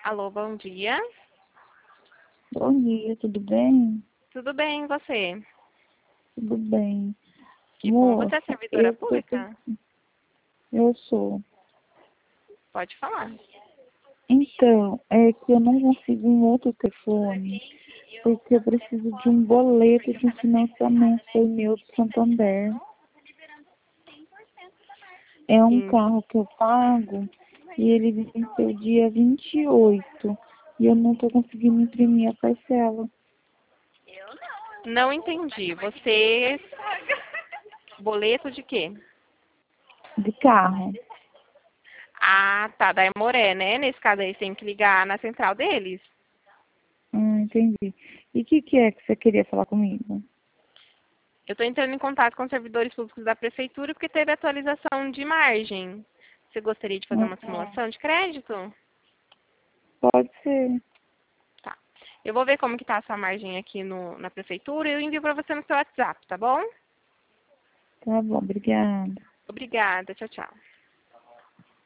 Alô, bom dia. Bom dia, tudo bem? Tudo bem, e você? Tudo bem. Que bom. Você é Moça, servidora pública? eu sou. Pode falar. Então, é que eu não consigo um outro telefone, porque eu preciso de um boleto de um financiamento foi meu do Santander. É um Sim. carro que eu pago e ele venceu dia 28 e eu não estou conseguindo imprimir a parcela Não entendi. Você... Boleto de quê? de carro. Ah, tá. Da Emoré, né? Nesse caso aí, você tem que ligar na central deles. Entendi. E o que é que você queria falar comigo? Eu estou entrando em contato com os servidores públicos da prefeitura porque teve atualização de margem. Você gostaria de fazer uma Ah, simulação de crédito? pode ser. Tá. Eu vou ver como que tá a sua margem aqui na prefeitura e eu envio para você no seu WhatsApp, tá bom? Tá bom, obrigada. Obrigada. Tchau, tchau.